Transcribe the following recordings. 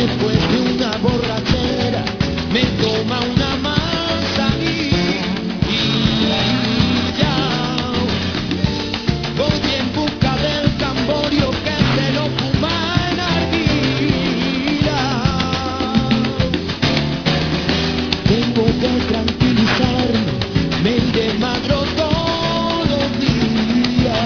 Después de una borrachera me toma una manzanilla y ya voy en busca del camborio que se lo fuma en Argila. Tengo que tranquilizarme, me desmadro todos los días.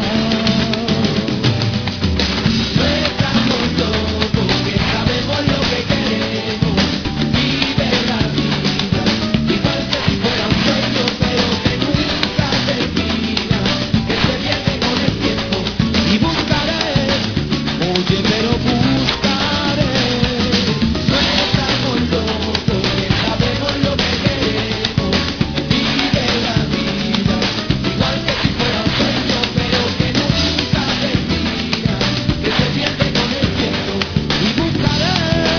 No estamos locos, que sabemos lo que queremos, vive la vida, igual que si fuera un sueño, pero que nunca termina, que se pierde con el tiempo, y buscaré, oye, pero buscaré. No estamos locos, que sabemos lo que queremos, vive la vida, igual que si fuera un sueño, pero que nunca termina, que se pierde con el tiempo, y buscaré.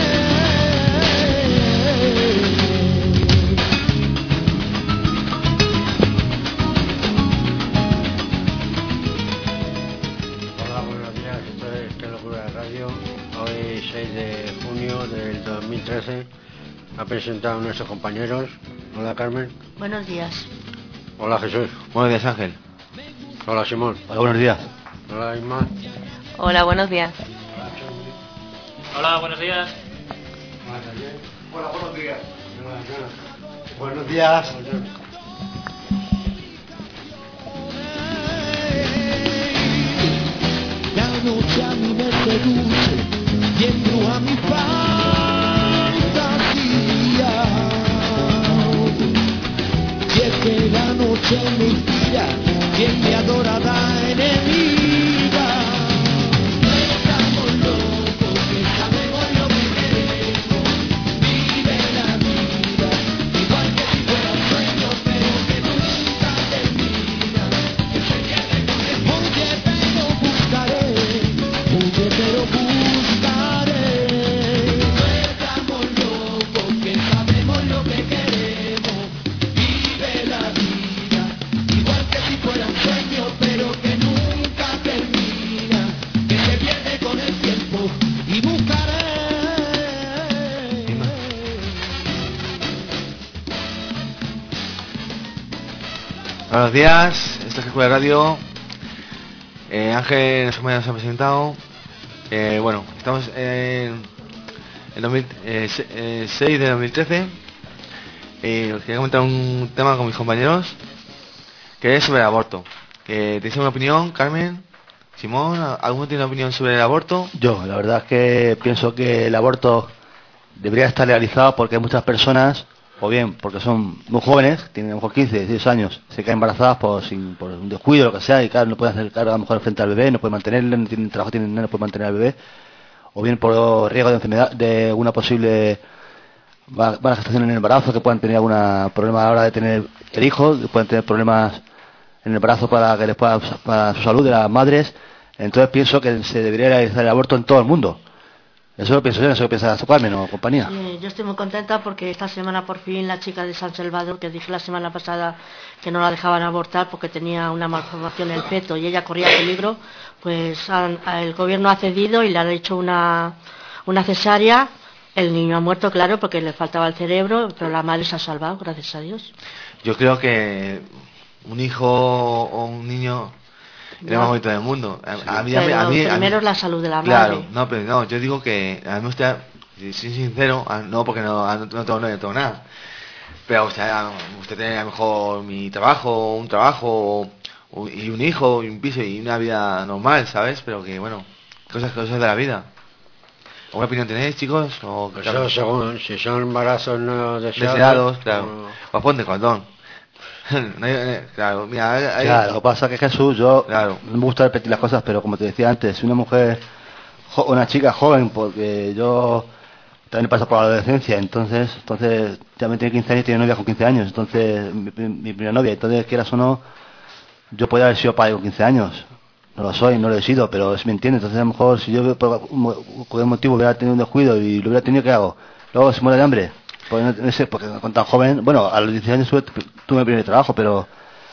Hola, buenos días, esto es Qué Locura de Radio. Hoy 6 de junio del 2013 ha presentado a nuestros compañeros. Hola Carmen. Buenos días. Hola Jesús. Buenos días, Ángel. Hola Simón. Hola, buenos días. Hola Isma. Hola, buenos días. Hola Choni. Hola, buenos días. Hola Javier. Hola, buenos días. Hola Jonathan. Buenos días. Hola Jonathan. La noche a mí me seduce y embruja mi fantasía. Y es que la noche me inspira y es mi adorada enemiga. No estamos locos, que sabemos lo que queremos, vive la vida, igual que si fuera un sueño, pero que nunca termina, que se pierde con el tiempo. Oye, pero buscaré. No estamos locos, que sabemos lo que queremos, vive la vida, igual que si fuera un sueño, pero que nunca termina, que se pierde con el tiempo, y buscaré. Buenos días, esto es Escuela Radio. Ángel nos ha presentado. Bueno, estamos en 6 de 2013. Os quería comentar un tema con mis compañeros, que es sobre el aborto. ¿Tenéis una opinión, Carmen? Simón, ¿alguno tiene una opinión sobre el aborto? Yo, la verdad es que pienso que el aborto debería estar legalizado porque hay muchas personas, o bien porque son muy jóvenes, tienen a lo mejor 15, 16 años, se quedan embarazadas por un descuido, lo que sea, y claro, no pueden hacer cargo a lo mejor frente al bebé, no pueden mantenerle, no tienen trabajo, no pueden mantener al bebé, o bien por riesgo de enfermedad, de una posible mala gestación en el embarazo, que puedan tener algún problema a la hora de tener el hijo, que pueden tener problemas en el embarazo para que les pueda, para su salud de las madres. Entonces pienso que se debería realizar el aborto en todo el mundo. Eso lo pienso yo, no sé qué piensa Carmen o compañía. Yo estoy muy contenta porque esta semana por fin la chica de San Salvador, que dije la semana pasada que no la dejaban abortar porque tenía una malformación en el feto y ella corría peligro, pues el gobierno ha cedido y le han hecho una cesárea. El niño ha muerto, claro, porque le faltaba el cerebro, pero la madre se ha salvado, gracias a Dios. Yo creo que un hijo o un niño es lo más bonito del mundo. Primero es la salud de la claro, madre. no, pero no, yo digo que a mí me gusta, si soy sincero, no porque no tengo nada, pero usted tiene a lo mejor un trabajo y un hijo y un piso y una vida normal, ¿sabes? Pero que bueno, cosas de la vida. ¿Alguna opinión tenéis, chicos? O Eso según, si son embarazos no deseados, claro. O ponte condón. Claro, mira, claro, lo que pasa es que Jesús, yo claro, no me gusta repetir las cosas, pero como te decía antes, si una mujer, una chica joven, porque yo también paso por la adolescencia, entonces también tiene 15 años y tiene novia con 15 años, entonces mi primera novia, entonces quieras o no, yo podría haber sido padre con 15 años, no lo soy, no lo he sido, pero si me entiendes, entonces a lo mejor si yo por cualquier motivo hubiera tenido un descuido y lo hubiera tenido, ¿qué hago? Luego se muere de hambre. Pues no sé, porque con tan joven, bueno, a los 16 años tuve mi primer trabajo, pero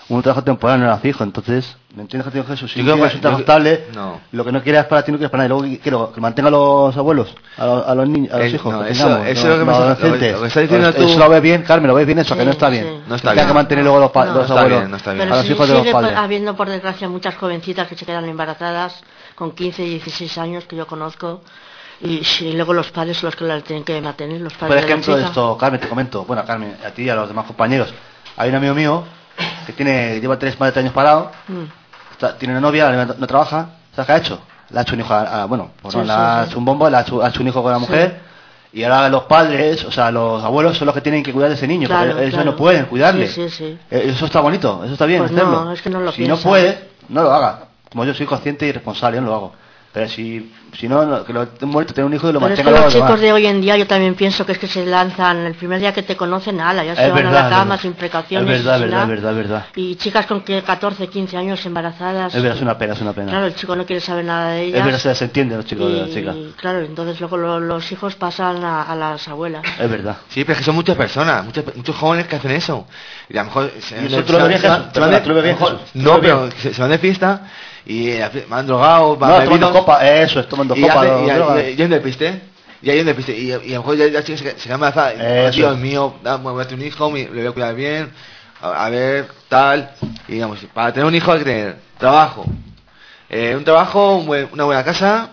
un trabajo temporal, no era fijo. Entonces, ¿me entiendes, Jesús? Jesús? Si Yo creo quieres que- un trabajo yo- estable, no. lo que no quieras para ti no quieres para nadie. Luego quiero que mantenga a los abuelos, a los niños, a los hijos. no, que eso- tengamos, eso es lo que me los está- adolescentes. lo que está diciendo Eso tú- lo ves bien, Carmen, lo ves bien, eso que no está bien. Sí. No está Que hay bien. que mantener luego los, No. los No está abuelos bien, no está bien. a Pero los sí, hijos de los sigue padres. habiendo, por desgracia, muchas jovencitas que se quedan embarazadas con 15 y 16 años, que yo conozco, y luego los padres son los que las tienen que mantener, los padres Por de la ejemplo, chica. esto, Carmen, te comento, bueno, Carmen, a ti y a los demás compañeros. Hay un amigo mío que lleva más de 3 años parado, tiene una novia, no trabaja, ¿sabes qué ha hecho? Le ha hecho un hijo, Sí, le ha sí, hecho un bombo, le ha hecho un hijo con la mujer, y ahora los padres, o sea, los abuelos son los que tienen que cuidar de ese niño, Claro, porque ellos claro. no pueden cuidarle. Sí, sí, sí. Eso está bonito, eso está bien, Pues hacerlo. no, es que no lo si piensa. no puede, no lo haga. Como yo soy consciente y responsable, no lo hago. Pero si no, que lo muerto tener un hijo y lo Pero es mantenga que luego los demás. chicos de hoy en día, yo también pienso que es que se lanzan el primer día que te conocen, ala, ya se Es van verdad, a la cama verdad. sin precauciones. Es verdad, sin verdad, nada. verdad, verdad. Y chicas con 14, 15 años embarazadas. Es verdad, es una pena, es una pena. Claro, el chico no quiere saber nada de ellas. Es verdad, se entiende los chicos de las chicas. Y claro, entonces luego los hijos pasan a las abuelas. Es verdad. Sí, pero es que son muchas personas, muchos jóvenes que hacen eso. Y a lo mejor... ¿Y eso tú lo ves bien, Jesús? Perdona, ¿tú lo ves bien, Jesús? ¿Tú No, lo ves pero bien? se van de fiesta y van drogados, van No, bebidos, tomando copa, eso es, tomando y copa. y hay un despiste. Y hay un despiste. Y a lo mejor ya la chica se queda embarazada. Eso. Dios mío, me voy a tener un hijo, le voy a cuidar bien, a ver, tal. Y digamos, para tener un hijo hay que tener trabajo. Un trabajo, una buena casa,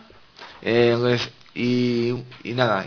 y nada.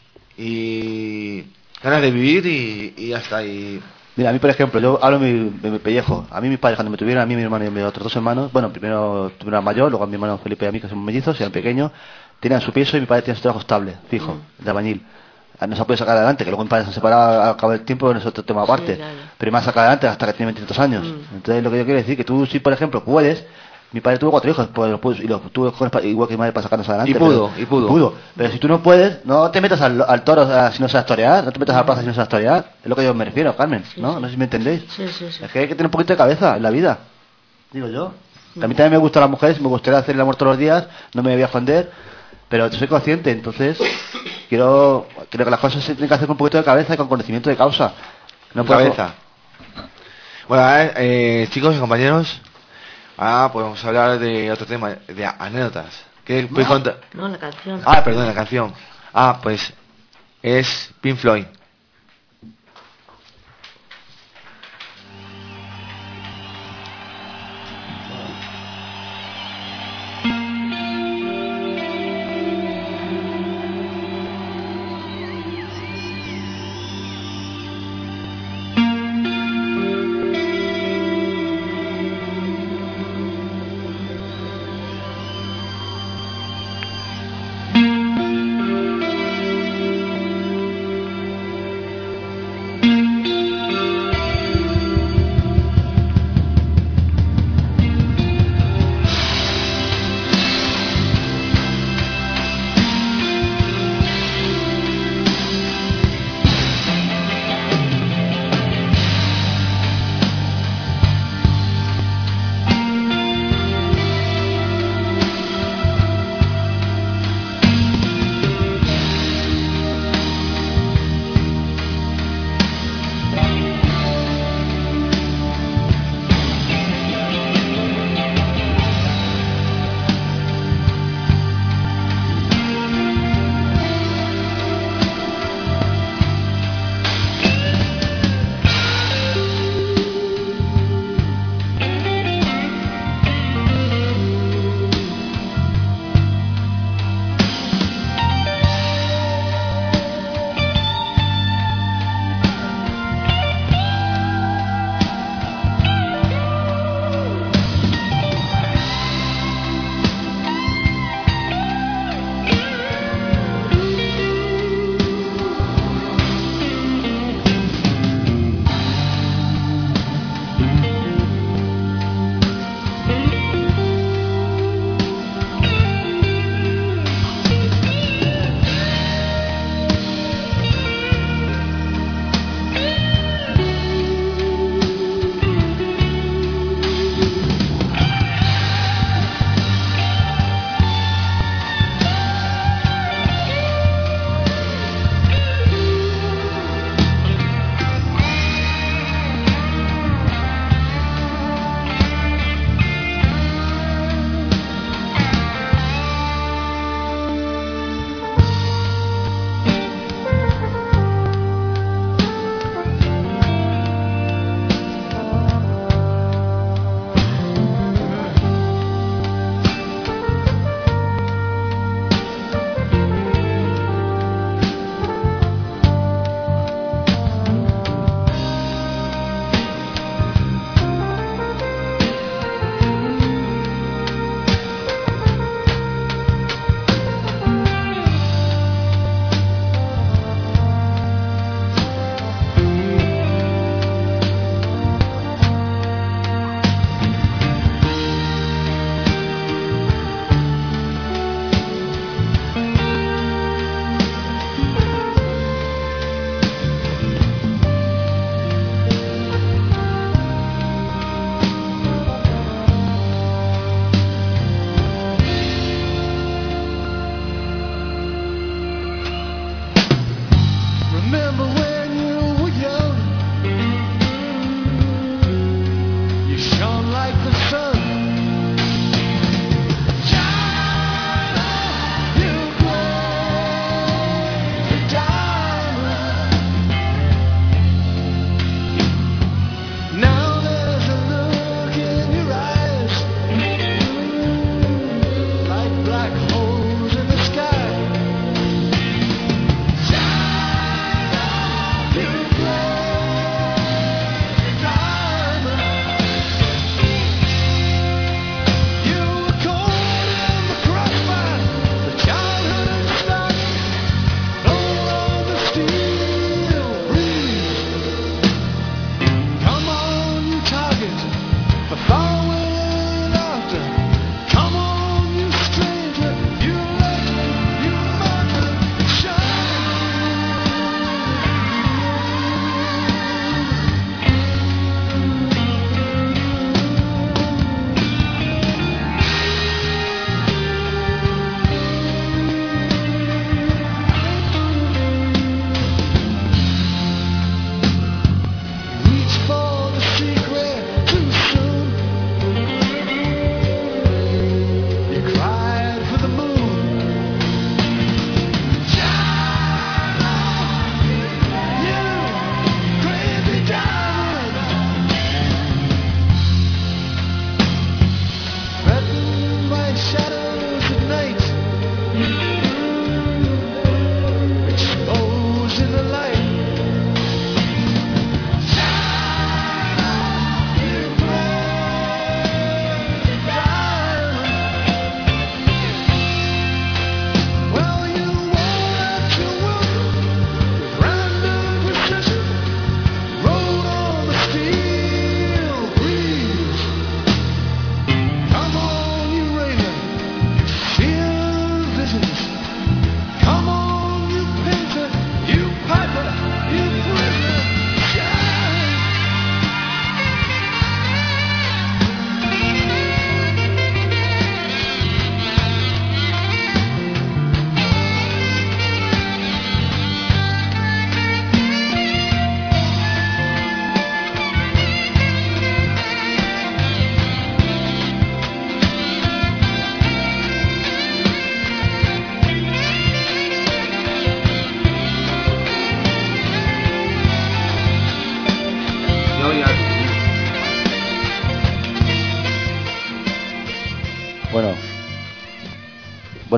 Y ganas de vivir y ya está. Y Mira, a mí, por ejemplo, yo hablo de mi pellejo. A mí mis padres, cuando me tuvieron, a mí, mi hermano y mis otros 2 hermanos, bueno, primero tuve una mayor, luego a mi hermano Felipe y a mí, que somos mellizos, y al pequeño, tenían su piso y mi padre tenía su trabajo estable, fijo, de albañil. No se ha podido sacar adelante, que luego mis padres se han separado al cabo del tiempo, no es otro tema aparte. claro. Pero me ha sacado adelante hasta que tiene 22 años. Entonces, lo que yo quiero decir, que tú, si por ejemplo puedes, mi padre tuvo 4 hijos, pues, y los tuvo igual que mi madre para sacarnos adelante. Y pudo. Pero si tú no puedes, no te metas al toro si no sabes torear, no te metas a la plaza si no sabes torear. Es lo que yo me refiero, Carmen, ¿no? No sé si me entendéis. Sí, sí, sí. Es que hay que tener un poquito de cabeza en la vida, digo yo. A mí también me gustan las mujeres, me gustaría hacer el amor todos los días, no me voy a esconder, pero soy consciente, entonces creo que las cosas se tienen que hacer con un poquito de cabeza y con conocimiento de causa. No puedo- cabeza. Bueno, a ver, chicos y compañeros, ahora podemos hablar de otro tema, de anécdotas. ¿Qué podéis contar? No, la canción. Ah, perdón, la canción. Pues es Pink Floyd.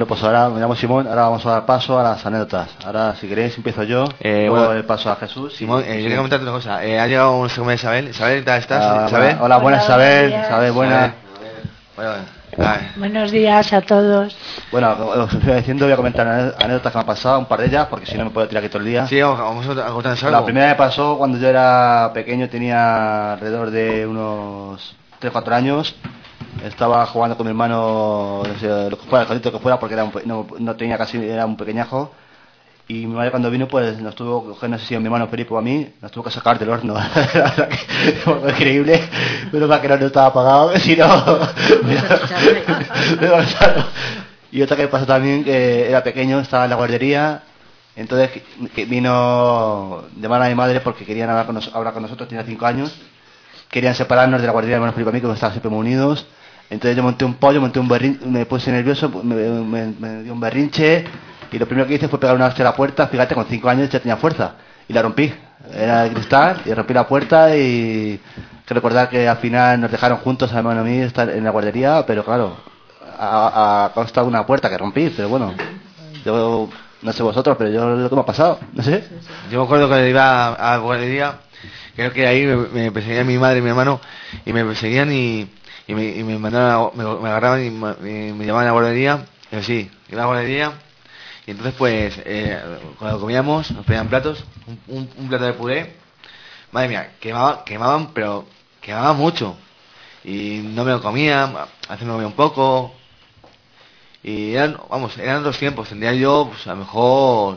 pues ahora me llamo Simón, ahora vamos a dar paso a las anécdotas. Ahora, si queréis, empiezo yo, luego el paso a Jesús. Simón, yo quería comentarte una cosa. Ha llegado un segundo de Isabel. Isabel, ¿qué tal estás? ¿Isabel? Hola, buenas, Isabel. Isabel, buenas. Buenos días a todos. Bueno, os estoy diciendo, voy a comentar anécdotas que me han pasado, un par de ellas, porque si no me puedo tirar aquí todo el día. Sí, vamos a contar algo. La primera me pasó cuando yo era pequeño, tenía alrededor de unos 3-4 años. Estaba jugando con mi hermano, no sé, lo que fuera, el jodito que fuera, porque era no tenía casi, era un pequeñajo. Y mi madre cuando vino, pues nos tuvo que coger, no sé si a mi hermano Felipe o a mí, nos tuvo que sacar del horno. Fue increíble, pero para que no estaba apagado, si no... Y otra que pasó también, que era pequeño, estaba en la guardería, entonces que vino de mano a mi madre porque querían hablar con nosotros, tenía 5 años, querían separarnos de la guardería de mi hermano Felipe a mí, que estaban siempre muy unidos. Entonces yo monté un pollo, monté un berrinche, me puse nervioso, me dio un berrinche. Y lo primero que hice fue pegar una hostia a la puerta. Fíjate, con 5 años ya tenía fuerza. Y la rompí. Era de cristal y rompí la puerta. Y que recordar que al final nos dejaron juntos, a mi hermano y a mí, estar en la guardería. Pero claro, a costa de una puerta que rompí. Pero bueno, yo no sé vosotros, pero yo lo que me ha pasado. No sé. Yo me acuerdo que iba a la guardería. Creo que ahí me perseguían mi madre y mi hermano. Y me perseguían y me mandaron, me agarraban y me llamaban a la guardería. Y yo sí, iba a la guardería. Y entonces pues cuando comíamos nos pedían platos, un plato de puré, madre mía, quemaban, pero quemaban mucho y no me lo comía, a veces me lo comía un poco y eran otros tiempos, tendría yo pues a lo mejor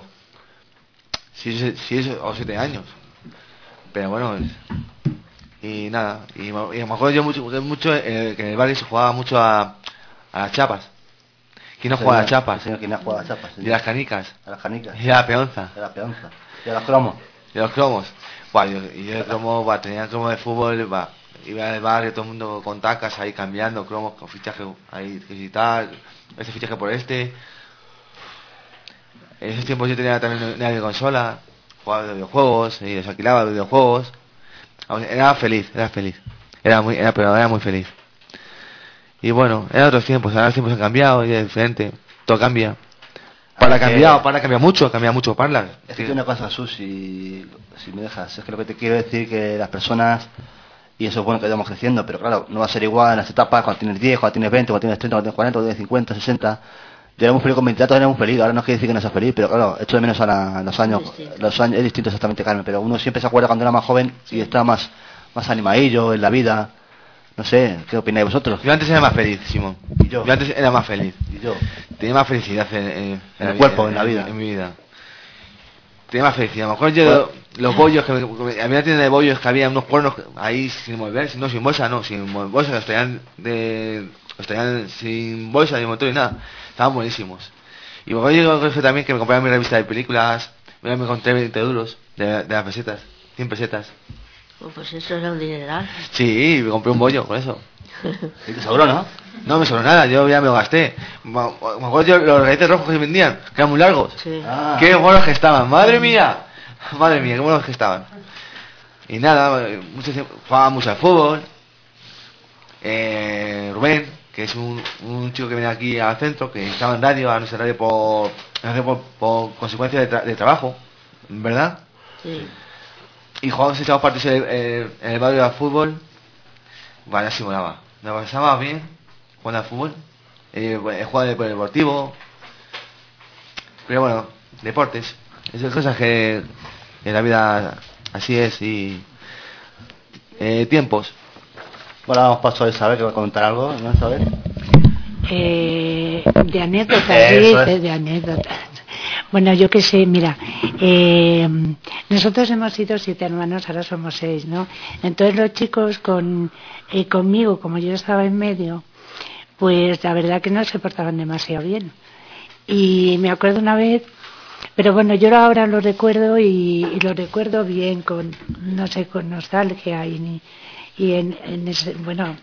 6 o 7 años, pero bueno, y nada, y me acuerdo yo mucho que en el barrio se jugaba mucho a las chapas. ¿Quién no juega a las chapas? Señor, ¿quién no juega a las chapas? Y a las canicas. A las canicas. Y a la peonza. Y a la peonza. Y a los cromos. Y a los cromos. Bueno, yo de cromo, tenía cromo de fútbol, iba al barrio, todo el mundo con tacas ahí cambiando cromos, con fichaje ahí, y tal, este fichaje por este. En esos tiempos yo tenía también una consola, jugaba de videojuegos, y les alquilaba videojuegos. Era feliz. Era muy feliz. Y bueno, eran otros tiempos, ahora los tiempos han cambiado, y es diferente, todo cambia. Para cambiar mucho, Parla. Es que una cosa, Sus, si me dejas, es que lo que te quiero decir que las personas, y eso es bueno que vayamos creciendo, pero claro, no va a ser igual en las etapas, cuando tienes 10, cuando tienes 20, cuando tienes 30, cuando tienes 40, cuando tienes 50, 60. Yo era muy feliz con 20 años, era muy feliz, ahora no quiere decir que no sea feliz, pero claro, echo de menos a los años, es distinto exactamente, Carmen, pero uno siempre se acuerda cuando era más joven y está más animadillo en la vida. No sé, ¿qué opináis vosotros? Yo antes era más feliz, Simón. ¿Y yo? Yo antes era más feliz. ¿Y yo? Tenía más felicidad en el cuerpo, en la vida. En mi vida. Tenía más felicidad. A lo mejor yo, los bollos, había una tienda de bollos que había unos cuernos ahí sin mover, sin bolsa, sin bolsa, los traían sin bolsa ni motor ni nada. Estaban buenísimos. Y luego yo también que me compraba mi revista de películas, me encontré 20 euros de las pesetas, 100 pesetas. Pues eso era un dineral. Sí, me compré un bollo con eso. ¿Y te sobró, no? No me sobró nada, yo ya me lo gasté. Me acuerdo yo los galletes rojos que vendían, que eran muy largos. Sí. Qué buenos que estaban, madre mía, qué buenos que estaban. Y nada, jugaba mucho al fútbol. Rubén, que es un chico que viene aquí al centro, que estaba en radio, a nuestra radio por consecuencia de trabajo, ¿verdad? Sí. Y jugábamos echamos partidos en el barrio de fútbol. Vaya, sí molaba. Nos pasaba bien jugando al fútbol. Jugaba de deportivo. Pero bueno, deportes. Esas cosas que en la vida así es y tiempos. Bueno, vamos paso a Isabel, que va a comentar algo, ¿no, Isabel? De anécdotas, dice, de anécdotas. Bueno, yo qué sé, mira, nosotros hemos sido 7 hermanos, ahora somos 6, ¿no? Entonces los chicos conmigo, como yo estaba en medio, pues la verdad que no se portaban demasiado bien. Y me acuerdo una vez, pero bueno, yo ahora lo recuerdo y lo recuerdo bien, con, no sé, con nostalgia y en ese, bueno...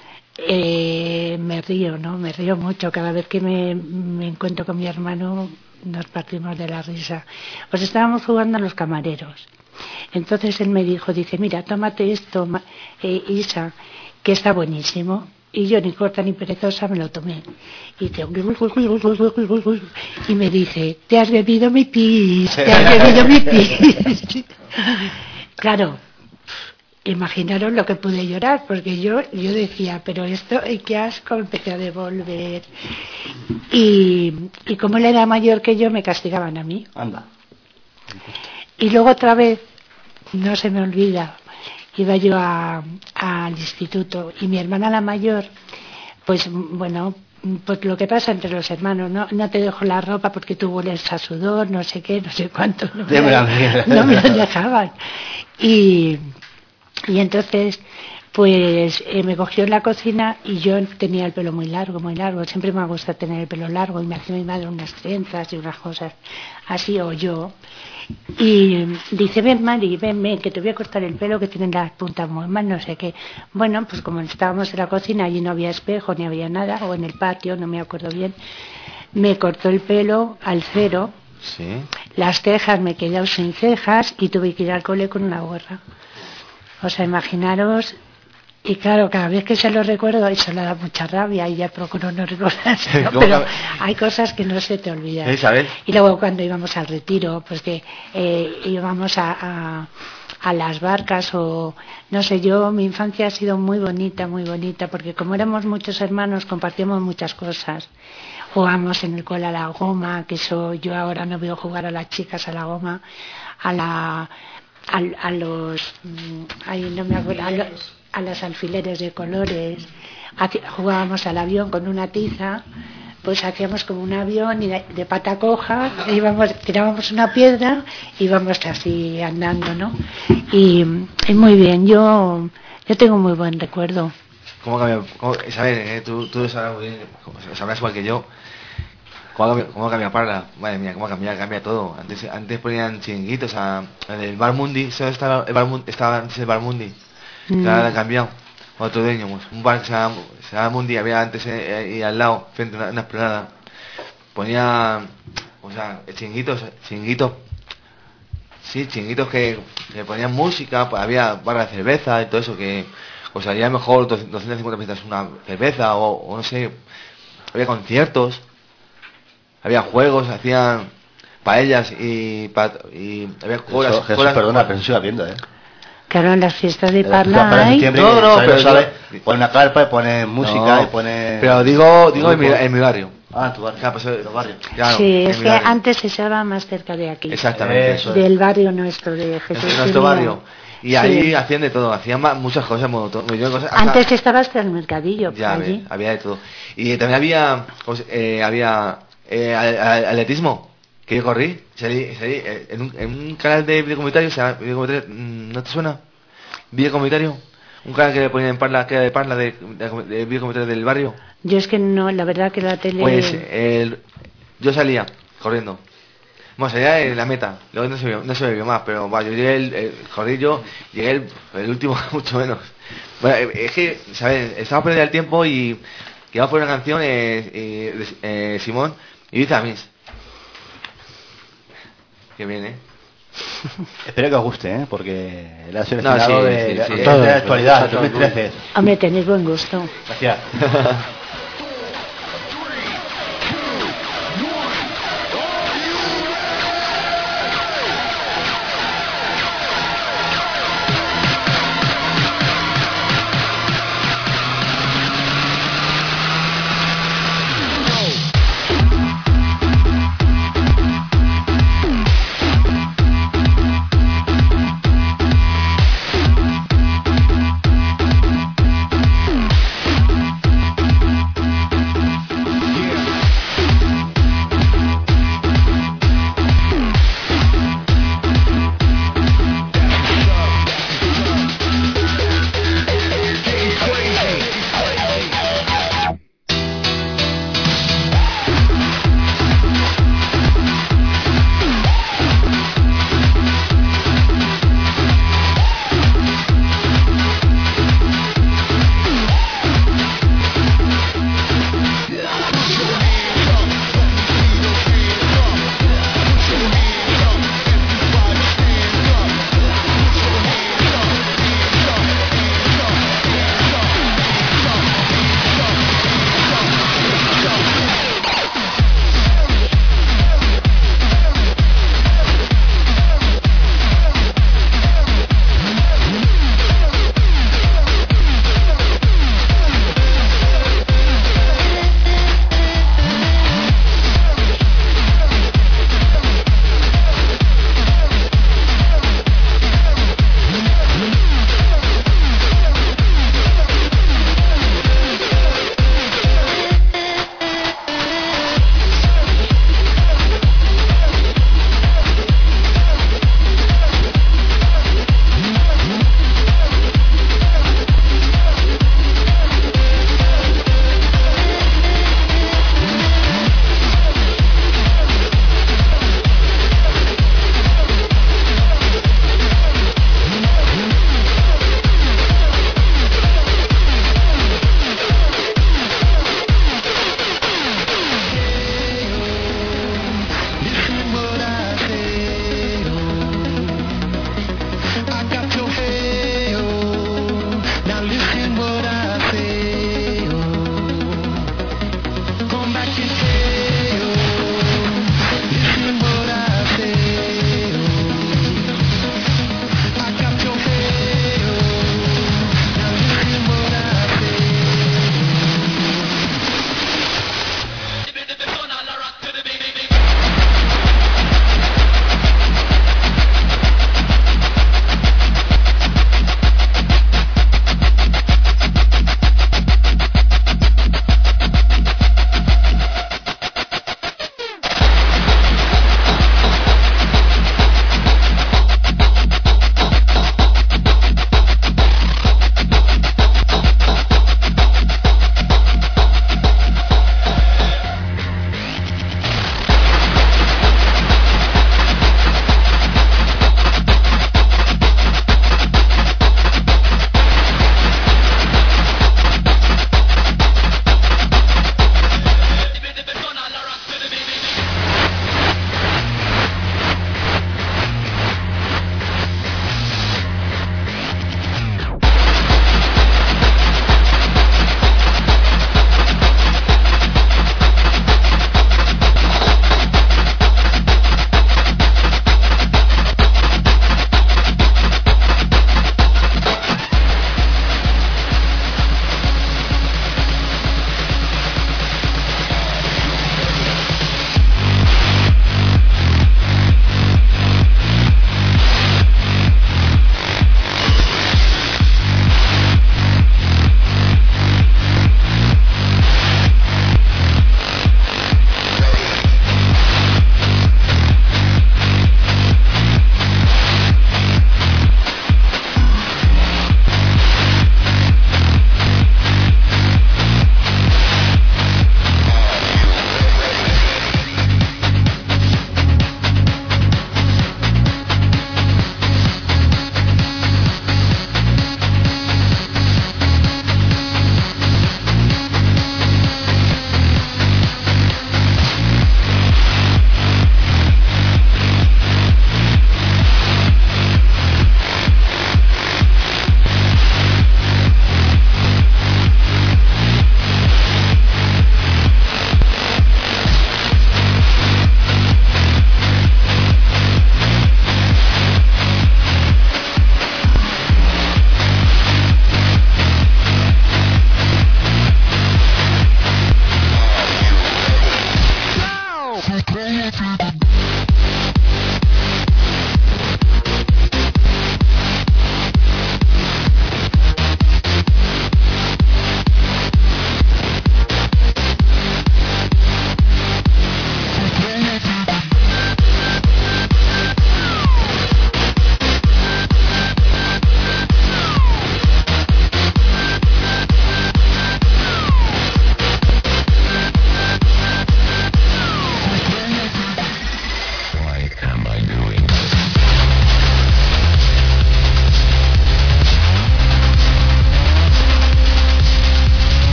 me río, ¿no? Me río mucho. Cada vez que me encuentro con mi hermano nos partimos de la risa. Pues estábamos jugando a los camareros. Entonces él me dice, mira, tómate esto, Isa, que está buenísimo. Y yo, ni corta ni perezosa, me lo tomé. Y me dice, te has bebido mi pis, te has bebido mi pis. Claro, imaginaros lo que pude llorar, porque yo decía, pero esto, qué asco, empecé a devolver. Y como él era mayor que yo, me castigaban a mí. Anda. Y luego otra vez, no se me olvida, iba yo al instituto y mi hermana la mayor, pues bueno, pues lo que pasa entre los hermanos, no te dejo la ropa porque tú hueles a sudor, no sé qué, no sé cuánto, no me lo dejaban. Y entonces, pues me cogió en la cocina y yo tenía el pelo muy largo, siempre me gusta tener el pelo largo y me hacía mi madre unas trenzas y unas cosas así, o yo. Y dice, ven Mari, ven, que te voy a cortar el pelo, que tienen las puntas muy mal, no sé qué. Bueno, pues como estábamos en la cocina, allí no había espejo ni había nada, o en el patio, no me acuerdo bien, me cortó el pelo al cero, Sí. las cejas, me quedé sin cejas y tuve que ir al cole con una gorra. O sea, imaginaros. Y claro, cada vez que se lo recuerdo, eso le da mucha rabia y ya procuro no recordárselo, pero hay cosas que no se te olvidan. Isabel. Y luego cuando íbamos al retiro, pues que íbamos a las barcas o no sé, mi infancia ha sido muy bonita, porque como éramos muchos hermanos compartíamos muchas cosas. Jugamos en el cole a la goma, que eso yo ahora no veo jugar a las chicas a la goma, a los no me acuerdo, a los alfileres de colores. Jugábamos al avión con una tiza, pues hacíamos como un avión y de pata coja tirábamos una piedra y íbamos así andando, ¿no? Y muy bien, yo tengo muy buen recuerdo. ¿Cómo cambia? Isabel, tú sabrás igual que yo. ¿Cómo cambia Parla? Madre mía, cómo cambia todo. Antes ponían chiringuitos el Bar Mundi, ¿sabes? Estaba antes el Bar Mundi. Ahora ha cambiado. Otro dueño, un bar que se llama Mundi, había antes y al lado, frente a una esplanada. Ponía, o sea, chiringuitos, que ponían música, pues había barra de cerveza y todo eso, que o sea, salía mejor 250 pesetas una cerveza, o no sé, había conciertos, había juegos, hacían paellas y había colas. Jesús, perdona, pero se iba viendo, Claro, en las fiestas de Parla hay... No, pero sabe, pone una carpa y pone música y pone... Pero digo en mi barrio. Ah, en tu barrio. Pues, los barrios. Claro, sí, es que antes se estaba más cerca de aquí. Exactamente. Eso del barrio nuestro, de Jesús. De nuestro barrio. Y ahí hacían de todo, hacían muchas cosas, cosas. Antes estaba hasta el mercadillo, ya allí. Había de todo. Y también había atletismo, que yo corrí, salí en un canal de video comunitario, ¿no te suena? Video comunitario, un canal que le ponían en Parla, que era de Parla, de video comunitario del barrio. Yo es que no, la verdad que la tele... Pues yo salía corriendo. Bueno, salía en la meta, luego no se me vio más, pero yo llegué llegué el último mucho menos. Bueno, es que, ¿sabes? Estaba perdiendo el tiempo y que iba a poner una canción Simón y dice a mí. Que bien, Espero que os guste, porque la sí, de la actualidad, 2013. Hombre, tenéis buen gusto. Gracias.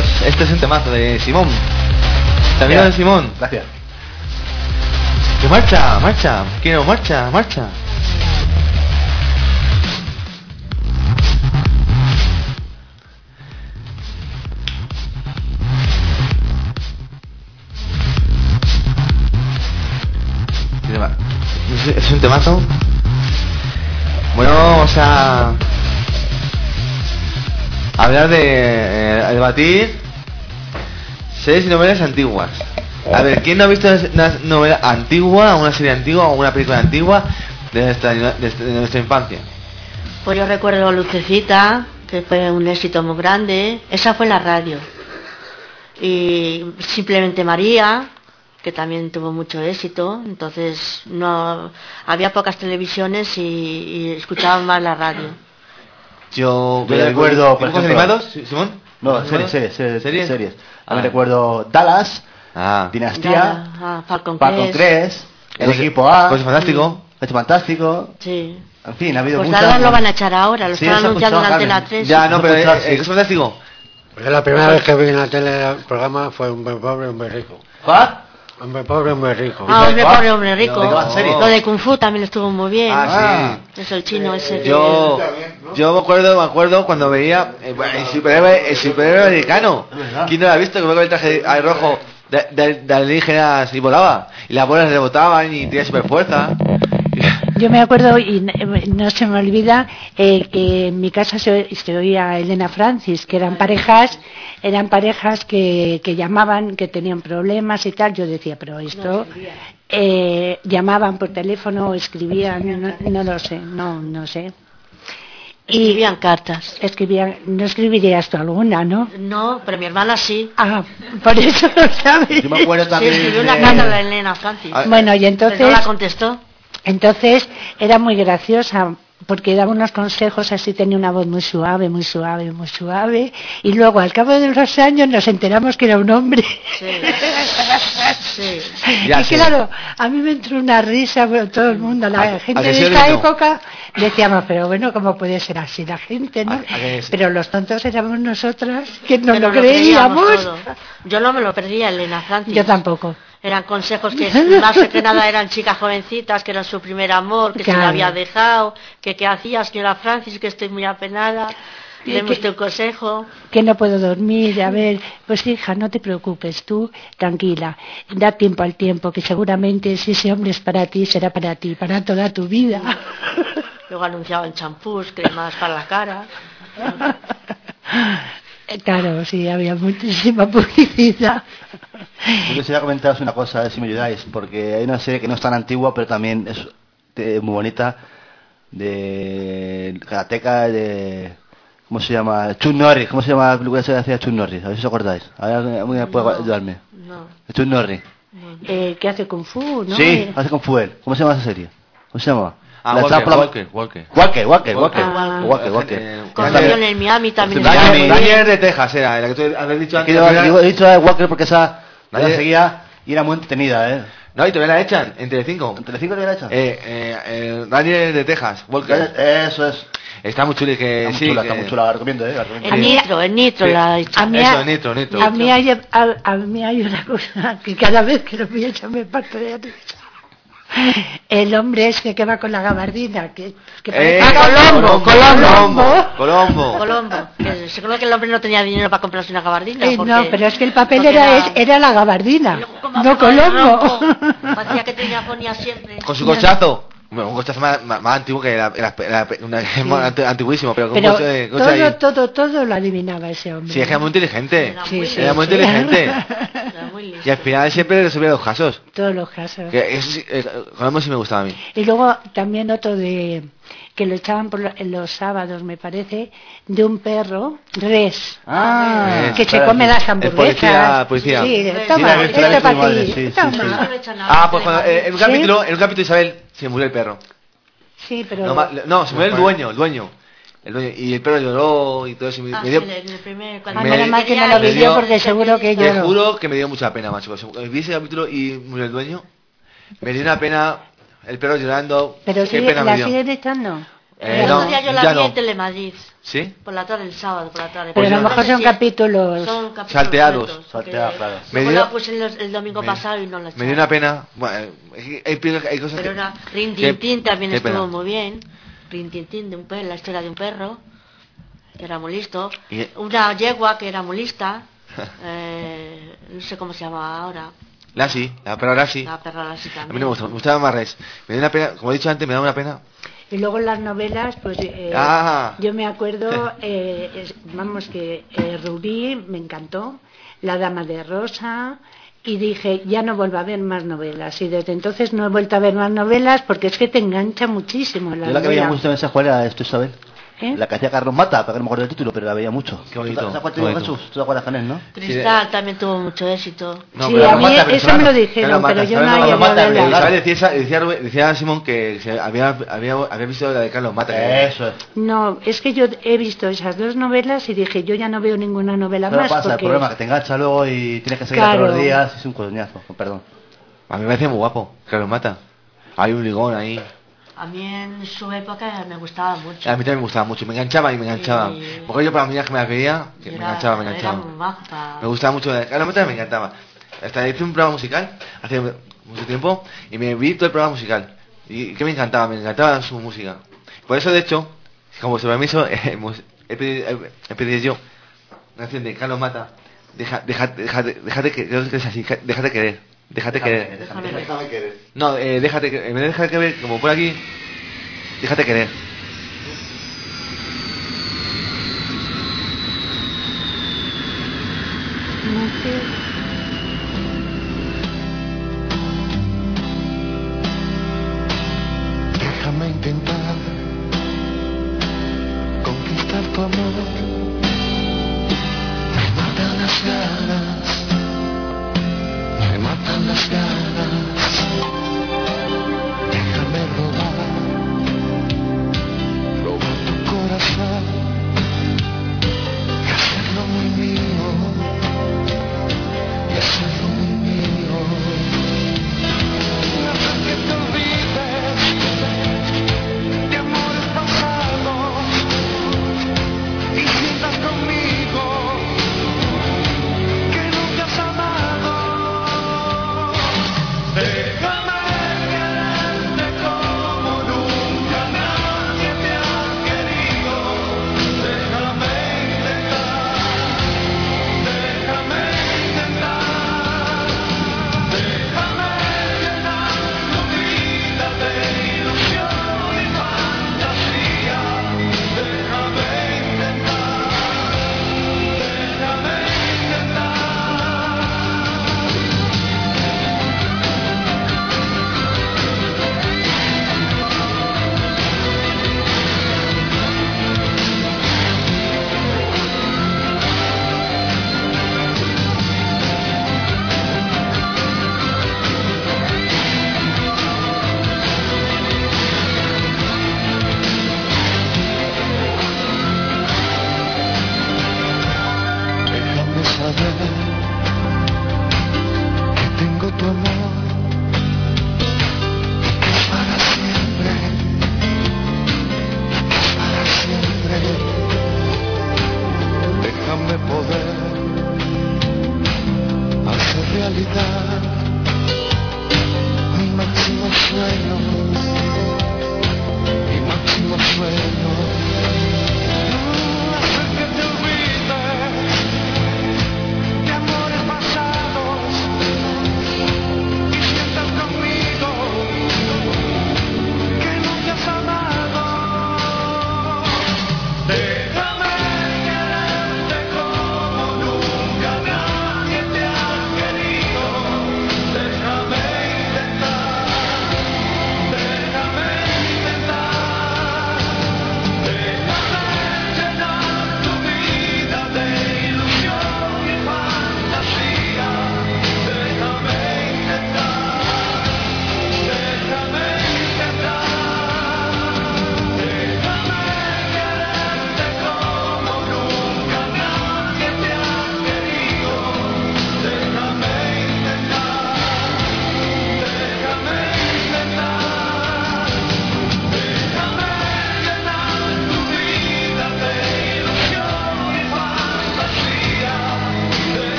pues este es un temazo de Simón. También de Simón. Gracias. Que marcha. Quiero marcha. Es un temazo. Bueno, vamos a hablar de debatir series y novelas antiguas. A ver, ¿quién no ha visto una novela antigua, una serie antigua o una película antigua de nuestra infancia? Pues yo recuerdo Lucecita, que fue un éxito muy grande. Esa fue en la radio. Y Simplemente María, que también tuvo mucho éxito. Entonces no había pocas televisiones y escuchaban más la radio. Yo recuerdo, por ¿dibujos ejemplo, animados, Simón? No, series. A mí recuerdo Dallas, Dinastía, Falcon Crest, el equipo A, Coche Fantástico. Coche Fantástico. Sí. En fin, ha habido Pues muchas. Dallas lo van a echar ahora, lo Sí, están eso anunciando en escuchaba Antena Carmen. 3. Ya, no, pero escuchaba, el Coche Fantástico. Porque la primera vez que vi en la tele el programa fue Hombre Pobre, Hombre Rico. ¿Ah? Hombre Pobre, Hombre Rico. Hombre pobre, hombre rico. ¿De qué va la serie? Lo de Kung Fu también estuvo muy bien. Ah, Es el chino ese. Yo me acuerdo cuando veía el superhéroe americano. ¿Quién no lo ha visto? Que me con el traje rojo de alienígenas y volaba. Y las bolas rebotaban y tenía super fuerza. Yo me acuerdo, y no se me olvida, que en mi casa se oía Elena Francis, que eran parejas que llamaban, que tenían problemas y tal. Yo decía, pero esto, llamaban por teléfono o escribían, no lo sé, no sé. Y escribían cartas. No escribirías tú alguna, ¿no? No, pero mi hermana sí. Ah, por eso lo sabes. Yo me acuerdo Sí, también. escribió una carta a la Elena Francis. Bueno, y Pero entonces... no la contestó. Entonces era muy graciosa porque daba unos consejos, así tenía una voz muy suave, y luego al cabo de los años nos enteramos que era un hombre. Sí. Ya Y sé. claro, a mí me entró una risa, bueno, todo el mundo, la gente que de sí, esta no? época decíamos, pero bueno, ¿cómo puede ser así la gente, no? ¿A que sí? Pero los tontos éramos nosotras que no Que lo nos lo creíamos creíamos. todo. Yo no me lo perdía, Elena Francis. Yo tampoco. Eran consejos que más que nada eran chicas jovencitas, que era su primer amor, que se le Claro. había dejado, que qué hacías, señora Francis, que estoy muy apenada, deme usted un consejo. Que no puedo dormir, a ver, pues hija, no te preocupes, tú tranquila, da tiempo al tiempo, que seguramente si ese hombre es para ti, será para ti, para toda tu vida. Luego anunciaban champús, cremas para la cara. Claro, sí, había muchísima publicidad. Yo quisiera comentaros una cosa, a ver si me ayudáis, porque hay una serie que no es tan antigua, pero también es muy bonita, de karateka, de... ¿Cómo se llama? Chuck Norris. ¿Cómo se llama la película que se hacía Chuck Norris? A ver si os acordáis. A ver, ¿alguien puede ayudarme? No. Chuck Norris. Que hace Kung Fu, ¿no? Sí, hace con Fuel. ¿Cómo se llama esa serie? ¿Cómo se llama? Ah, La estaba por la- Walker. Walker. Conversión en Miami también. Daniel- estaba muy bien. Daniel de Texas era la que tú habías dicho Es que antes. yo he dicho a Walker porque esa la Daniel- seguía y era muy entretenida, ¿eh? No, y todavía la echan en Telecinco. ¿En Telecinco le había hecho? Daniel de Texas, Walker. Eso es. Está muy chuli que Está muy sí. chula, que- está muy chula, la recomiendo, la recomiendo. El nitro Sí. la ha hecho. A mí, Eso, Nitro. a mí hay una cosa que cada vez que lo pienso me parte de risa. El hombre ese que va con la gabardina, que parece Colombo. Colombo. Que seguro que el hombre no tenía dinero para comprarse una gabardina. porque- No, pero es que el papel porque era la gabardina, como no Colombo. Parecía que tenía afonía siempre. Con su cochazo. Bueno, un cochazo más antiguo que más antiguísimo, pero con Pero coche ahí. todo lo adivinaba ese hombre. Sí, es que era muy inteligente. Sí, Era muy inteligente. Era muy listo. Y al final siempre resolvía los casos. Todos los casos. Que eso sí, Colombo sí me gustaba a mí. Y luego también otro que lo echaban en los sábados, me parece, de un perro, res, que se come las hamburguesas. policía. Sí, Sí, toma, la he visto, la he esto visto, para madre, ti, sí, sí, toma. sí. No le echan nada. Pues cuando, en un capítulo Isabel se murió el perro. Sí, pero... No, se murió el dueño. Y el perro lloró y todo eso. y Ah, me sí, dio, en el primer... A menos mal que no lo me vi dio- yo porque seguro que te yo... juro que me dio mucha pena, macho. Vi ese capítulo y murió el dueño. Me dio una pena, el perro llorando. Pero qué sí, pena me la dio. siguen echando. El no, otro día yo la ya vi no. en Telemadrid. ¿Sí? Por la tarde, el sábado, por la tarde. Pero a lo no mejor sé son si- capítulos... Son capítulos Salteados. sueltos, Salteados, porque claro. Me luego dio- la puse el domingo me- pasado y no la Me echaron. dio una pena. Bueno, hay cosas Pero que... una Rin qué- Tin Tin también qué estuvo pena. muy bien. Rin Tin Tin, de un perro, la historia de un perro, que era muy listo. Y- Una yegua que era muy lista. No sé cómo se llama ahora. Lassie, la perra Lassie. La perra así A también. mí no me gustaba más Res. Me dio una pena, como he dicho antes, me da una pena. Y luego las novelas, pues Ah. yo me acuerdo, vamos que Rubí me encantó, La Dama de Rosa, y dije, ya no vuelvo a ver más novelas. Y desde entonces no he vuelto a ver más novelas porque es que te engancha muchísimo la Yo la que veía novela. mucho en esa escuela era esto, Isabel. ¿Eh? La que hacía Carlos Mata, para que no me acuerdo del título, pero la veía mucho. Qué bonito, ¿Esa cuál te qué digo, bonito. Jesús? ¿Tú te acuerdas con él, no? Cristal también tuvo mucho éxito. No, Sí, pero a Carlos mí Mata, eso me venezolano. lo dijeron, Carlos Mata, pero yo ¿sabes? no Carlos llegué a Mata, verla. Isabel decía Simón que había visto la de Carlos Mata. Eso es. No, es que yo he visto esas dos novelas y dije, yo ya no veo ninguna novela Pero más. pasa, el porque... problema es que te engancha luego y tienes que seguir Claro. todos los días, es un coñazo, con perdón. A mí me parece muy guapo, Carlos Mata. Hay un ligón ahí. A mí en su época me gustaba mucho. A mí también me gustaba mucho, me enganchaba y me enganchaba. Sí. Porque yo para mí que me las veía, que me enganchaba. Era muy maja. Me gustaba mucho, Carlos Mata me encantaba. Hasta hice un programa musical hace mucho tiempo y me vi todo el programa musical. Y que me encantaba su música. Por eso, de hecho, como su permiso, he pedido yo una canción de Carlos Mata. Déjate que es así, déjate querer. Déjate querer. Déjame ver. No, déjate que en vez de dejar que ver, como por aquí, déjate querer. Déjame intentar conquistar tu amor. Me matan las ganas, me matan las ganas. Déjame robar tu corazón y hacerlo muy mío, y hacerlo muy mío. No sé que te olvides de amores pasados y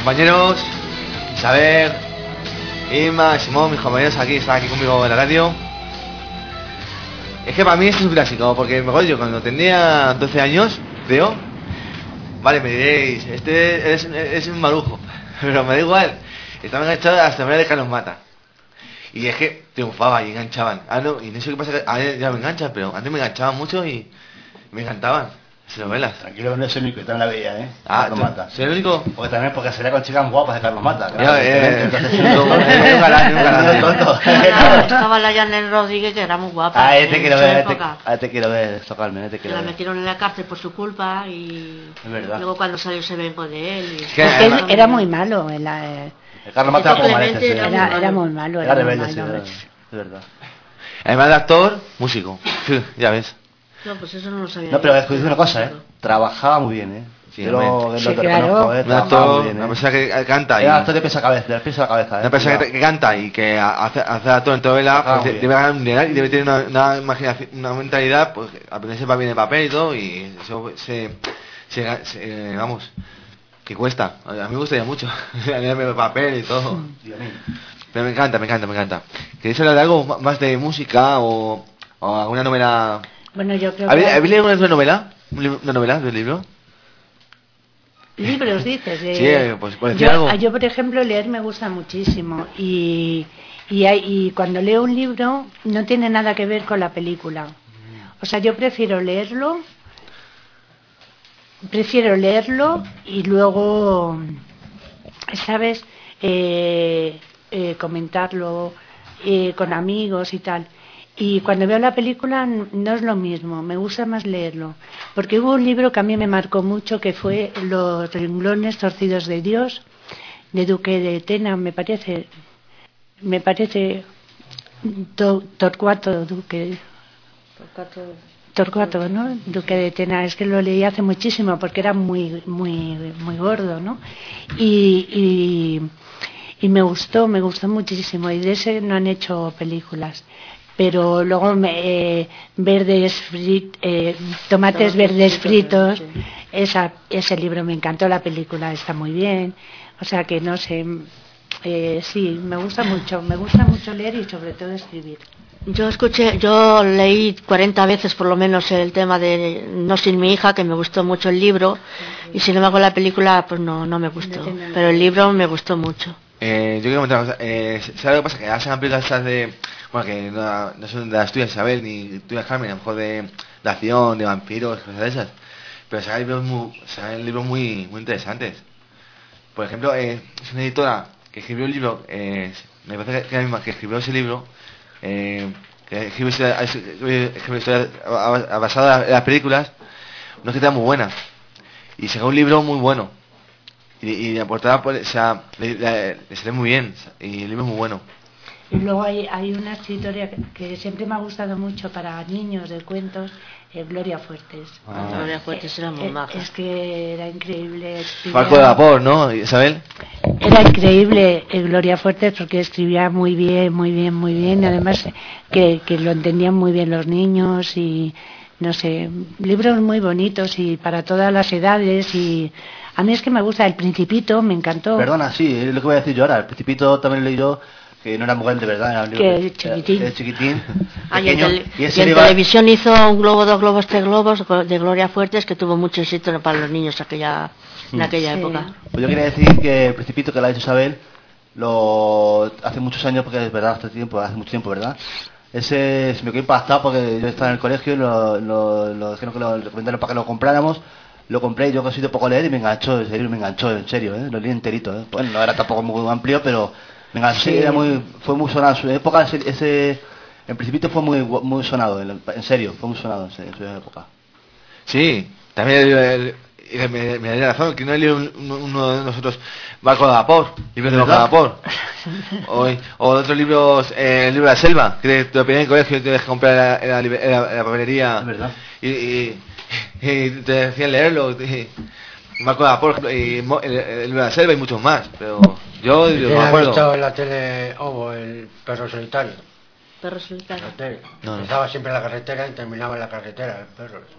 compañeros, Isabel, Inma, Simón, mis compañeros están aquí conmigo en la radio. Es que para mí esto es un clásico, porque mejor yo cuando tenía 12 años, creo, vale, me diréis, este es un malujo, pero me da igual, estaba enganchado hasta la de Carlos Mata. Y es que triunfaba y enganchaban. No, y no sé qué pasa, ahora ya me enganchan, pero antes me enganchaban mucho y me encantaban las novelas. Tranquilo, no es el único, también la veía, ¿eh? Ah, Carlos Mata. ¿soy el único? Porque también porque salía con chicas guapas de Carlos Mata. Ya, Entonces, un galán. tonto. Estaba la Janet Rodríguez, que era muy guapa. Ah, te quiero en su ver, época. te quiero ver, tocarme, te quiero La ver. metieron en la cárcel por su culpa y Es verdad. luego cuando salió se vengó de él. que Es que era muy malo. Carlos Mata era como Clemente Malece, sí. era Era muy malo. Era muy rebelde, sí, malo. de verdad. Además de actor, músico. Ya ves. No, pues eso no lo sabía. No, pero es una cosa, ¿eh? Trabajaba muy bien, ¿eh? Sí, Yo lo Sí, reconozco, claro. Un trabajaba actor, muy bien, una ¿eh? persona que canta y Era actor de pies a cabeza, de pies a la cabeza, ¿eh? una persona que canta y que hace actor en novela, Ah, pues muy debe bien. ganar un dineral y debe tener una imaginación, una mentalidad, pues aprenderse va bien el papel y todo, y eso vamos, que cuesta. A mí me gustaría mucho leerme el papel y todo. Dios mío. Pero me encanta. ¿Queréis hablar de algo más de música o alguna novela? Bueno, yo creo ¿Habéis que... leído una novela? ¿Una novela del libro? Libros, dices. Sí, pues por decir algo. Yo, por ejemplo, leer me gusta muchísimo. Y cuando leo un libro no tiene nada que ver con la película. O sea, yo prefiero leerlo y luego, ¿sabes? Comentarlo con amigos y tal. Y cuando veo la película no es lo mismo, me gusta más leerlo. Porque hubo un libro que a mí me marcó mucho, que fue Los renglones torcidos de Dios, de Duque de Tena, me parece Torcuato Duque. Torcuato, ¿no? Duque de Tena, es que lo leí hace muchísimo porque era muy gordo, ¿no? Y me gustó muchísimo, y de ese no han hecho películas. Pero luego tomates verdes fritos, ese libro me encantó, la película está muy bien, o sea que no sé, sí, me gusta mucho leer y sobre todo escribir. Yo leí 40 veces por lo menos el tema de No sin mi hija, que me gustó mucho el libro, y sin embargo la película pues no me gustó, pero el libro me gustó mucho. Yo quiero comentar una cosa. ¿Sabes lo que pasa? Que hacen películas esas de... Bueno, que no son de las tuyas, Isabel, ni tuyas, Carmen, a lo mejor de acción, de vampiros, cosas de esas. Pero sacan libros muy interesantes. Por ejemplo, es una editora que escribió el libro, me parece que es la misma que escribió ese libro, que escribió historia basada en las películas, una escritura muy buena. Y sacó un libro muy bueno. Y la portada, pues, o sea, le sale muy bien, y el libro es muy bueno. Y luego hay una escritora que siempre me ha gustado mucho para niños de cuentos, Gloria Fuertes. Gloria Fuertes era muy maja. Es que era increíble. Barco de vapor, ¿no, Isabel? Era increíble Gloria Fuertes porque escribía muy bien, además que lo entendían muy bien los niños, y no sé, libros muy bonitos y para todas las edades. Y a mí es que me gusta El Principito, me encantó. Perdona, sí, es lo que voy a decir yo ahora. El Principito también lo leí yo, que no era mujer de verdad, era un libro Que chiquitín. chiquitín, Y en, pequeño, y ese en iba- televisión hizo Un globo, dos globos, tres globos de Gloria Fuertes, que tuvo mucho éxito para los niños en aquella Sí. época. Pues yo quería decir que El Principito, que lo ha dicho Isabel, hace muchos años, porque es verdad, hace mucho tiempo, ¿verdad? Ese se me quedó impactado porque yo estaba en el colegio y lo dijeron que lo recomendaron para que lo compráramos. Lo compré, yo que soy de poco leer, y me enganchó, en serio, ¿eh? Lo leí enterito, ¿eh? Bueno, no era tampoco muy amplio, pero me enganchó, Sí. fue muy sonado en su época, en Principito fue muy sonado, en serio, fue muy sonado en su época. Sí, también me da razón, que no he leído uno de nosotros, Barco de vapor, libros de Barco de vapor. O otros libros, el libro de la selva, que te lo pedí en el colegio y te dejé comprar en la papelería. Es verdad. Y te decían leerlo. Barco de vapor, y el libro de la selva y muchos más. Pero yo no me ¿Has acuerdo. visto en la tele el perro solitario? Perro solitario. La tele. No. Estaba siempre en la carretera y terminaba en la carretera el perro.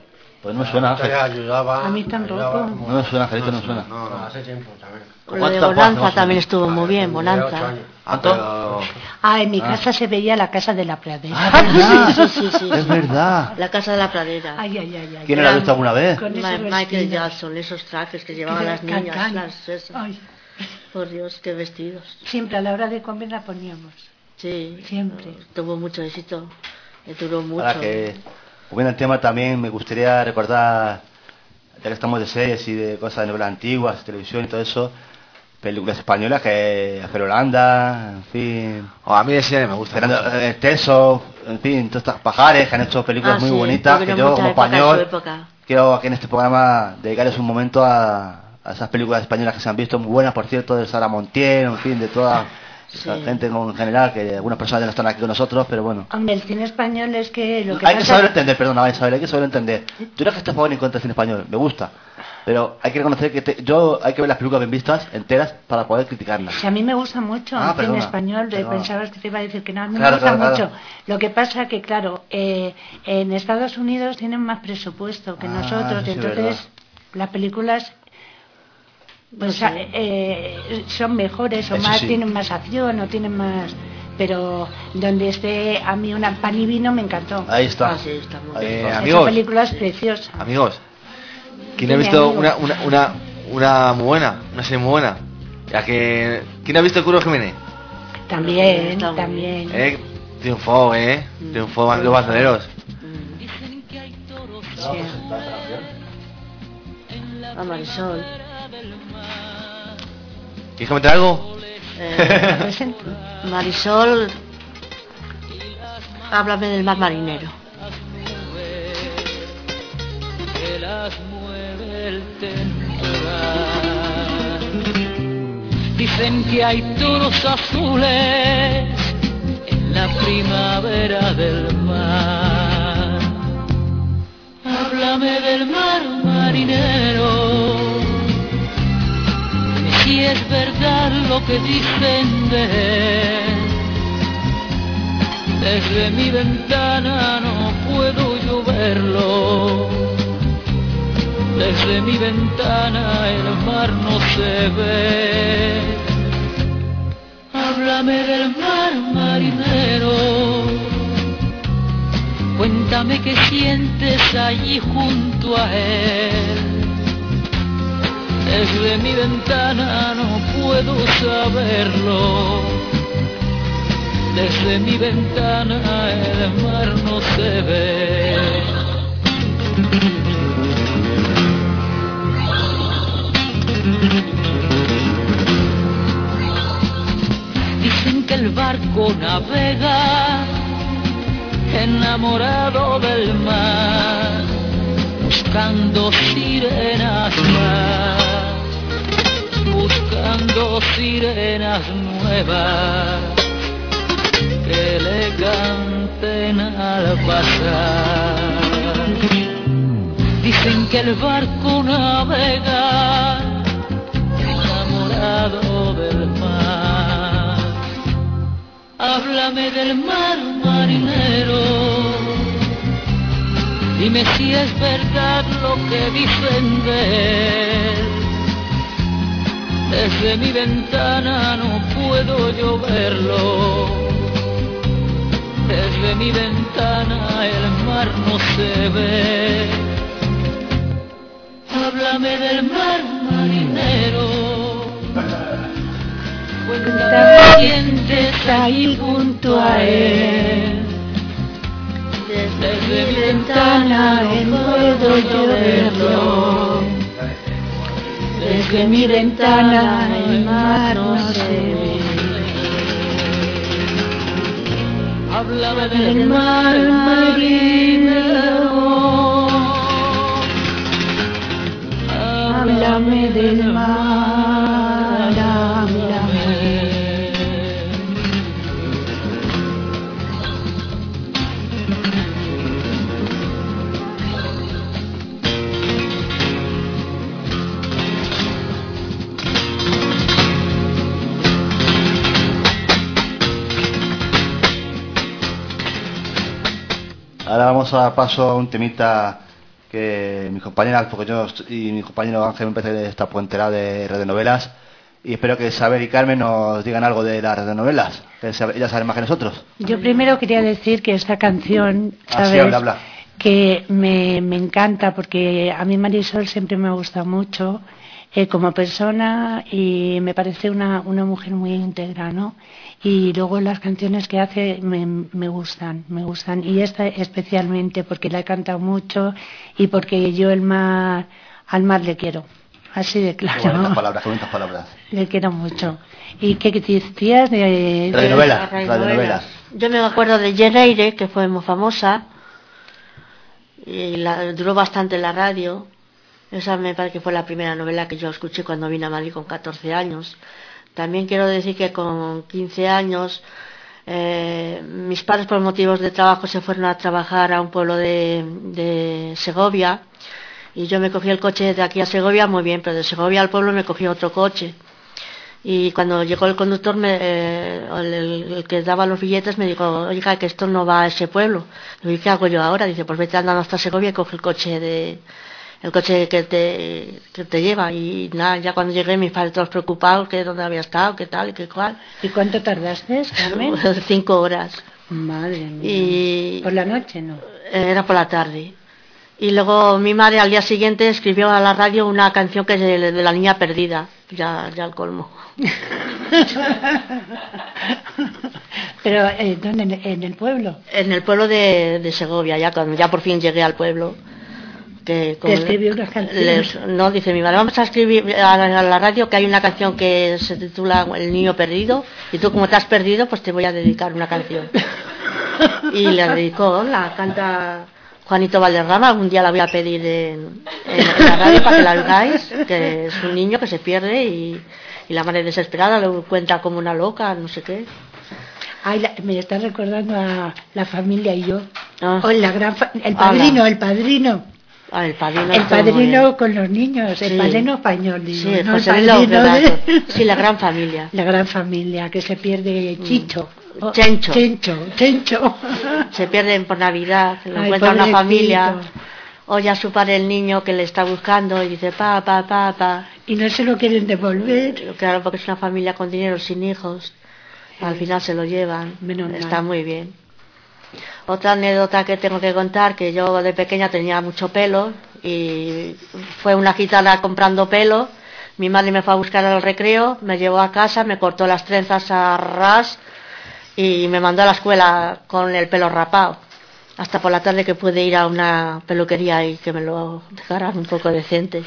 Pues no me suena, Ángel. Ayudaba. A mí tampoco. ayudaba No como- me suena, Angelito, no me suena. No, hace tiempo también. Lo de ¿Cuánto Bonanza más? también estuvo muy bien, De 8 Bonanza. años. Pero... En mi casa se veía la casa de la pradera. Ah, es verdad. Sí. Es verdad. La casa de la pradera. Ay. ¿Quién la ha visto alguna vez? Con esos Michael vestidos. Jackson, esos trajes que llevaban las Can, niñas. can. Eso. Ay, Por Dios, qué vestidos. siempre a la hora de comer la poníamos. Sí. Siempre. Tuvo mucho éxito. Duró mucho. Ahora que, volviendo al tema, también me gustaría recordar, ya que estamos de series y de cosas de novelas antiguas, televisión y todo eso, películas españolas que Fer Holanda, en fin, a mí de cine me gusta. Fernando Teso, en fin, todos estos pajares que han hecho películas muy sí, bonitas, que tuvieron yo mucha como época en su español época. quiero aquí en este programa dedicarles un momento a esas películas españolas que se han visto, muy buenas por cierto, de Sara Montiel, en fin, de toda esa Sí. gente en general, que algunas personas ya no están aquí con nosotros, pero bueno. Hombre, el cine español es que lo que Hay que pasa... saber entender, perdona, Isabel, hay que saber entender. Yo no es que esté a favor ni en contra del cine español, me gusta. Pero hay que reconocer que hay que ver las películas bien vistas, enteras, para poder criticarlas. Si a mí me gusta mucho el cine perdona, español, perdona. pensabas que te iba a decir que no, a mí Claro, me gusta claro, mucho. claro. Lo que pasa que, claro, en Estados Unidos tienen más presupuesto que nosotros, eso sí es entonces verdad. las películas pues, son mejores o Eso más, sí. tienen más acción o tienen más... Pero donde esté a mí una pan y vino me encantó. Ahí está. Ah, sí, está muy bien. Esa Amigos, película es preciosa. amigos, ¿quién ha Dime, visto amigo. una muy buena? Una serie muy buena. Ya que... ¿Quién ha visto Curro Jiménez? También, Está muy también. Triunfó, Triunfó los bandoleros. Sí. A Marisol. ¿Quieres comentar algo? Presente. Marisol, háblame del mar marinero. Que las mueve el temporal. Dicen que hay toros azules en la primavera del mar. Háblame del mar marinero, dime si es verdad lo que dicen de él. Desde mi ventana no puedo yo verlo. Desde mi ventana el mar no se ve. Háblame del mar marinero. Cuéntame qué sientes allí junto a él. Desde mi ventana no puedo saberlo. Desde mi ventana el mar no se ve. Dicen que el barco navega enamorado del mar, buscando sirenas más, buscando sirenas nuevas que le canten al pasar. Dicen que el barco navega enamorado del mar. Háblame del mar marinero, dime si es verdad lo que dicen de él. Desde mi ventana no puedo yo verlo. Desde mi ventana el mar no se ve. Háblame del mar marinero. Cuéntame qué sientes ahí junto a él. Desde mi ventana no puedo yo verlo. Desde mi ventana el mar no se ve. Háblame del mar marinero. Háblame del mar, háblame. Ahora vamos a dar paso a un temita que mis compañeras, porque yo y mi compañero Ángel me parece que está puentera de radionovelas, y espero que Isabel y Carmen nos digan algo de las radionovelas, que ellas saben más que nosotros. Yo primero quería decir que esta canción, ¿sabes? Sí, habla. Que me encanta, porque a mí Marisol siempre me ha gustado mucho como persona, y me parece una mujer muy íntegra, ¿no? Y luego las canciones que hace me gustan, y esta especialmente porque la he cantado mucho y porque yo al mar le quiero, así de claro. Qué bonitas palabras. Le quiero mucho. ¿Y qué decías de radionovelas? Yo me acuerdo de Yereire, que fue muy famosa y duró bastante en la radio. Esa me parece que fue la primera novela que yo escuché cuando vine a Madrid con 14 años. También quiero decir que con 15 años mis padres, por motivos de trabajo, se fueron a trabajar a un pueblo de Segovia, y yo me cogí el coche de aquí a Segovia, muy bien, pero de Segovia al pueblo me cogí otro coche. Y cuando llegó el conductor, el que daba los billetes, me dijo: oiga, que esto no va a ese pueblo. Le dije: ¿qué hago yo ahora? Dice: pues vete andando hasta Segovia y coge el coche que te lleva. Y nada, ya cuando llegué, mis padres todos preocupados, que dónde había estado, qué tal, qué cual. ¿Y cuánto tardaste, Carmen? 5 horas. Madre mía. Y ¿Por la noche, no? Era por la tarde. Y luego mi madre al día siguiente escribió a la radio una canción que es de la niña perdida. Ya al colmo. Pero ¿dónde? ¿En el pueblo? En el pueblo de Segovia, cuando ya por fin llegué al pueblo. ¿Te escribió unas canciones? No, dice mi madre: vamos a escribir a la radio que hay una canción que se titula El niño perdido, y tú, como te has perdido, pues te voy a dedicar una canción. Y la dedicó, la canta Juanito Valderrama. Algún día la voy a pedir en la radio para que la oigáis, que es un niño que se pierde y la madre desesperada le cuenta como una loca, no sé qué. Ay, me está recordando a La Familia y yo. Ah. Oh, el padrino. El padrino. El padrino con los niños, el padrino español, digo. Sí, ¿no? José El Luis padrino de... Sí, La Gran Familia. La Gran Familia, que se pierde Chicho. Chencho. Se pierden por Navidad, se lo encuentra una familia. Oye a su padre el niño que le está buscando y dice: pa. Y no se lo quieren devolver. Claro, porque es una familia con dinero, sin hijos. Al final se lo llevan. Está muy bien. Otra anécdota que tengo que contar, que yo de pequeña tenía mucho pelo y fue una gitana comprando pelo. Mi madre me fue a buscar al recreo, me llevó a casa, me cortó las trenzas a ras y me mandó a la escuela con el pelo rapado. Hasta por la tarde que pude ir a una peluquería y que me lo dejaran un poco decente.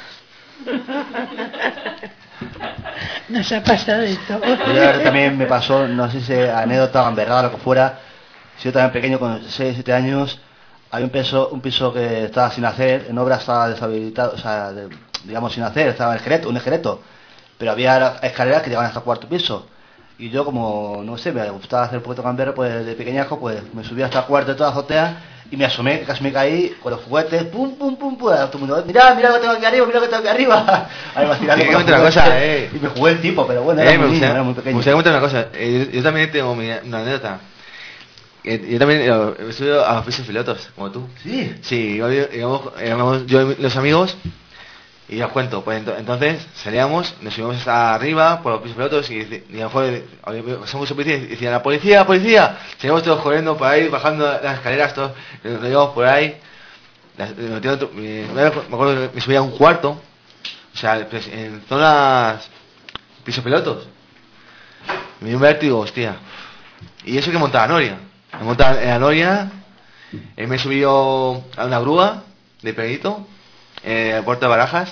Nos ha pasado esto. Yo también me pasó, no sé si anécdota, gamberrada, lo que fuera. Yo también pequeño, con 6-7 años, había un piso que estaba sin hacer, en obra estaba deshabilitado, o sea, digamos sin hacer, estaba un esqueleto, pero había escaleras que llegaban hasta el 4.º piso. Y yo, como, no sé, me gustaba hacer un poquito gamberro, pues de pequeñajo, pues me subí hasta el 4.º de toda la azotea y me asomé, casi me caí con los juguetes, pum, todo el mundo: mira lo que tengo aquí arriba, Ahí me tirando con una cosa, y me jugué el tipo, pero bueno, era muy niño, era muy pequeño. Me gustaría comentar una cosa, yo también tengo una anécdota. Yo también he subido a los pisos pilotos, como tú. ¿Sí? Sí, íbamos yo y los amigos, y os cuento, pues entonces salíamos, nos subimos hasta arriba por los pisos pilotos y a lo mejor somos policía y decían: la policía, seguimos todos corriendo por ahí, bajando las escaleras, todos, nos íbamos por ahí. Me acuerdo que me subía a un cuarto, o sea, en zonas pisos pilotos. Me dio un vértigo, hostia. Y eso que montaba Noria. Me montaba en la Noria, me subió a una grúa de pedito, al puerto de Barajas.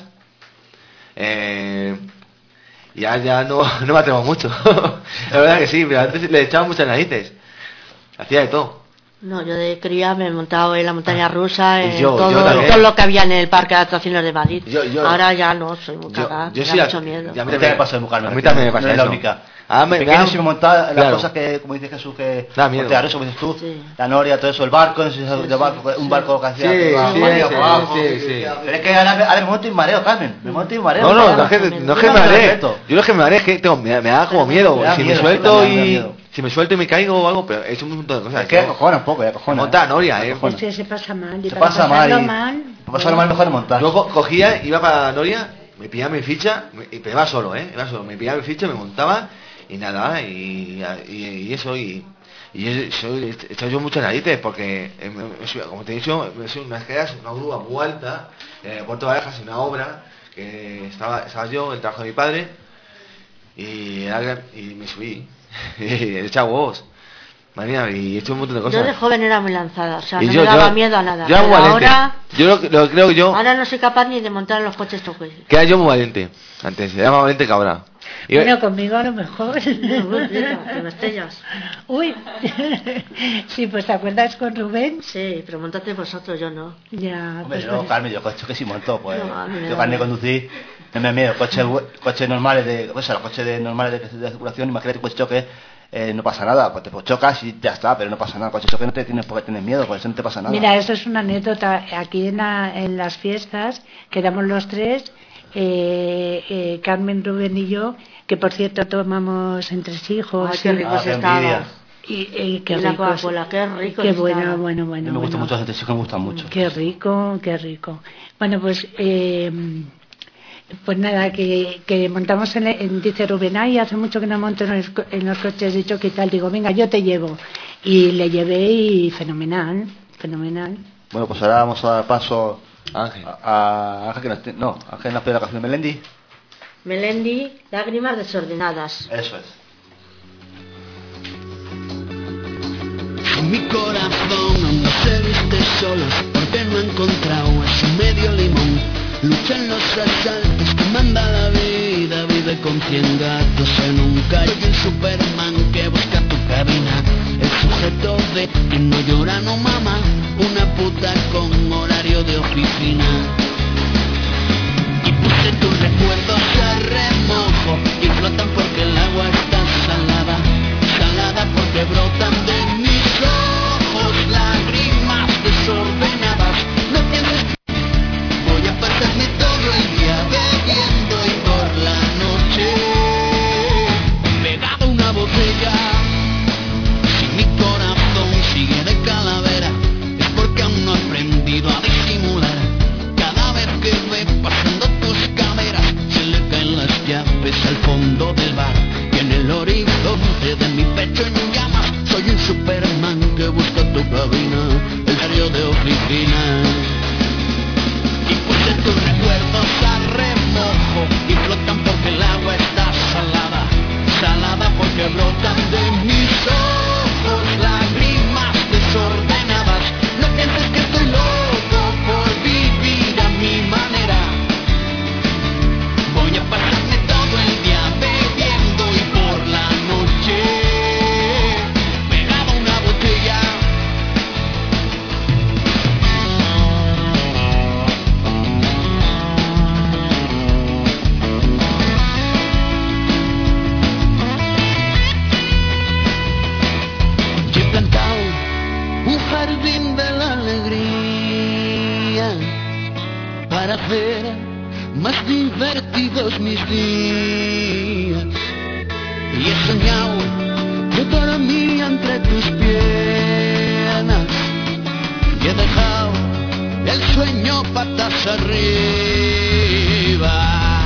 Ya no me atrevo mucho. La verdad que sí, pero antes le echaba muchas narices. Hacía de todo. No, yo de cría me he montado en la montaña rusa, en yo todo lo que había en el parque de atracciones de Madrid. Ahora ya no, soy muy cagada, me da mucho miedo. A mí también me pasa, a mí también me pasa eso. La única. Pequeño sí me montaba las cosas que, como dice Jesús, que da miedo. Eso que dices tú, la Noria, todo eso, el barco, un barco que hacía sí. Pero es que ahora me monto y mareo, Carmen, No es que me maree. Yo lo que me mareo es que me da como miedo. Si me suelto y si me suelto y me caigo o algo, pero he hecho un montón de cosas. Es que acojona un poco, acojona. Monta Noria, Acojona. Este se pasa mal. Y Se para pasa mal. pasarlo Y... mal, Para pasarlo mal mejor montar. Yo cogía, iba para Noria, me pillaba mi ficha, pero iba solo, iba solo, me pillaba mi ficha, me montaba y nada, y eso, y he hecho yo muchas narices porque, como te he dicho, me he unas escaleras, una grúa muy alta, en el aeropuerto de Barajas, una obra, que estaba yo, el trabajo de mi padre, y me subí, y he echado huevos. María, y he hecho un montón de cosas. Yo de joven era muy lanzada, o sea, Y no yo- me daba yo- miedo a nada. yo era Pero muy valiente. ahora, Yo creo que yo, ahora no soy capaz ni de montar en los coches toques. que era yo muy valiente. Antes, era más valiente que ahora. Y- bueno, conmigo a lo mejor. Que me estrellas. Uy, sí, pues ¿te acuerdas con Rubén? Sí, pero montate vosotros, yo no. Ya, Hombre, pues, yo, Carmen, yo coche que sí montó, pues. No, a mí me Yo da carne de miedo. conducir, no me da miedo. Coches normales de. O sea, los coches normales de circulación, imagínate que choque, no pasa nada. Pues te chocas y ya está, pero no pasa nada. Coche choque no te tienes por qué tener miedo, pues eso no te pasa nada. mira, eso es una anécdota. Aquí en las fiestas quedamos los tres, Carmen, Rubén y yo, que por cierto tomamos entresijos. Ay, qué y- ricos qué estaban. envidia. y qué Y la ricos. Coca-Cola, qué rico Qué estaba. bueno, bueno, A bueno. mí me gustan bueno. mucho los entresijos, me gustan mucho. Qué rico, qué rico. Bueno, pues nada, que montamos dice Rubén, ay, hace mucho que no monto en los coches de choque y tal. Digo, venga, yo te llevo. Y le llevé y fenomenal, fenomenal. Bueno, pues ahora vamos a dar paso Ángel. a Ángel, Ángel nos pide la canción de Melendi. Melendi, lágrimas desordenadas. Eso es. Mi corazón aún no se viste solo porque no ha encontrado a su medio limón. Lucha en los asaltos que manda la vida, vive con 100 gatos en un callo y un Superman que busca tu cabina. El sujeto de que no llora no mama, una puta con horario de oficina. Y puse tus recuerdos a remojo y flotan porque el agua está salada, salada porque brotan de mis ojos lágrimas desordenadas. No tienes, voy a pasarme todo el día bebiendo y por la noche pegado a una botella. Si mi corazón sigue de calavera es porque aún no he aprendido a disimular. Cada vez que ve pasando tus caderas se le caen las llaves al fondo del bar. Y en el horizonte de mi pecho en llamas soy un Superman que busca tu cabina, el diario de oficina. Y puse tus recuerdos a remojo y flotan porque el agua está salada, salada porque brotan de mis ojos lágrimas desordenadas. No pienses que estoy loco por vivir a mi manera. Voy a pasarme todo el día bebiendo y por la noche pegado a una botella. Y he plantado un jardín de la alegría para hacer más divertidos mis días. Y he soñado que dormía entre tus piernas y he dejado el sueño patas arriba.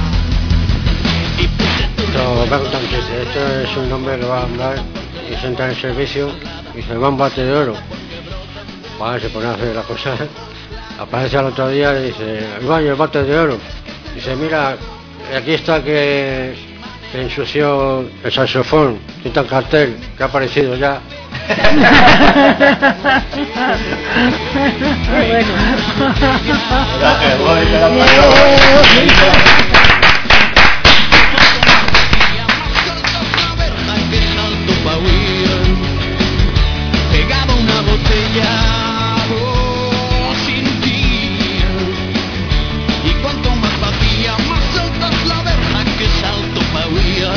Y puse tus Esto va a contar un chiste. Esto es un hombre que va a andar y se entra en el servicio y se va un bate de oro. Vale, se pone a hacer la cosa. Aparece al otro día y dice, el bate de oro. Dice, mira, aquí está que ensució el saxofón, quita el cartel, que ha aparecido ya. que salto pa' huir, pegado a una botella, oh, sin ti. Y cuanto más vacía, más alta es la verja que salto pa' huir.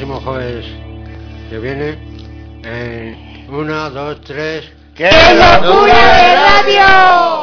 próximo jueves que viene. 1, 2, 3. ¡Qué locura de radio!